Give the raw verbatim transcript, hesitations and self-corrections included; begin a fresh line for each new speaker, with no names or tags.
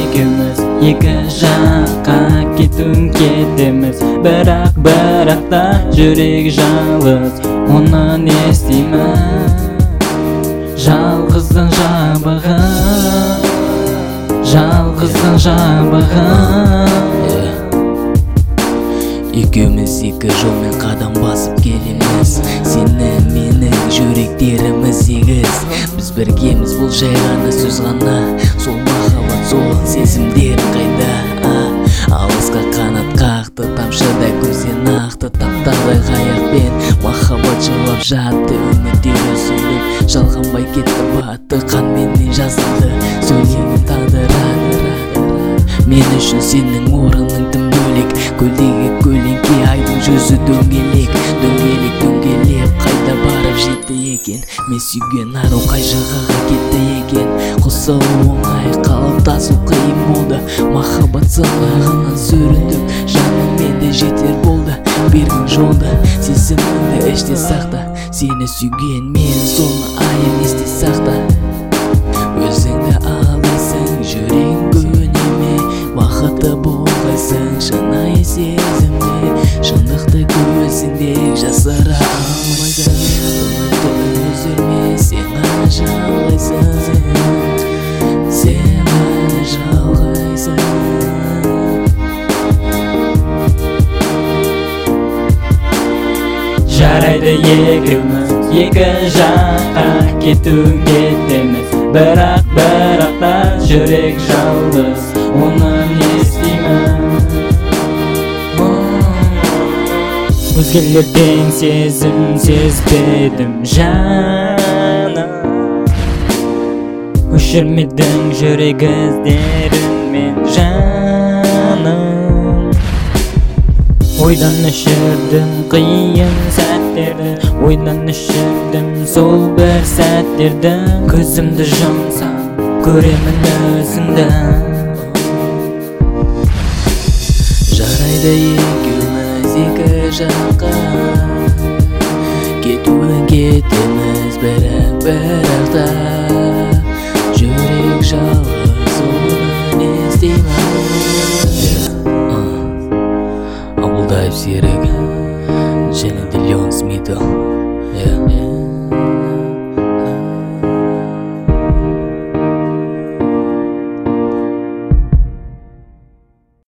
экөөбүз эки жакка кетүүн кетебиз, бирок бирокта жүрек жалгыз, муну эстеймин. Жалгыздын жабыгы, жалгыздын жабыгы.
Экөөбүз эки жолмен кадам басып келебиз, сенин менин жүректерimiz эгиз. Биз биргемиз, бул жай гана сөз гана, сол махаббат солгон сезимдер кайда? Алыска канат какты, тамшыдай көзден акты, таптагай каякпен махаббат жылап жатты. Үмүттөр үзүлүп, жалганбай кетти баты, кан менен жазылды сөйлөгөн тандырады. Мен үчүн сенин орунуң тым бөлек, көлдөгү көлеңки айдын жүзү дөңгелек, дөңгелек дөңгелеп кайда барып жетти экен? Мен сүйгөн ару кай жагага кетти экен? Косулуу оңай калып тасуу кыйын болду, махаббат сынагынан сүрүндүк, жаным менде жетер болду. Бир күн жолда сезимимди эчте сакта, сени сүйгөн мен сону айым эсте сакта. Өзүңдү алайсың, жүрегиң көнеме, бакытты болгайсың, шынайы сезимди, шындыкты көзүңдө жасыра алмайсың. Үмүттү үзүрме, сен гана жалгайсың, сен гана жалгайсың.
Жарайды экөөбүз эки жакка кетүүн кетебиз, бирок бирокта жүрек жалгыз, муну эстеймин. Өзгелерден сезим сезбедим жаным, өшүрмөдүң жүрек издерин мен жаным. Ойдан өшүрдүм кыйын сәттерди, ойдан өшүрдүм сол бир сәттерди. Көзүмдү жумсам көремин өзүңдү.
Жарайды экөөбүз эки жакка кетүүн кетебиз, бирок бирокта жүрек жалгыз, муну эстеймин. Абулдаев Серик, және де Леон Смитл.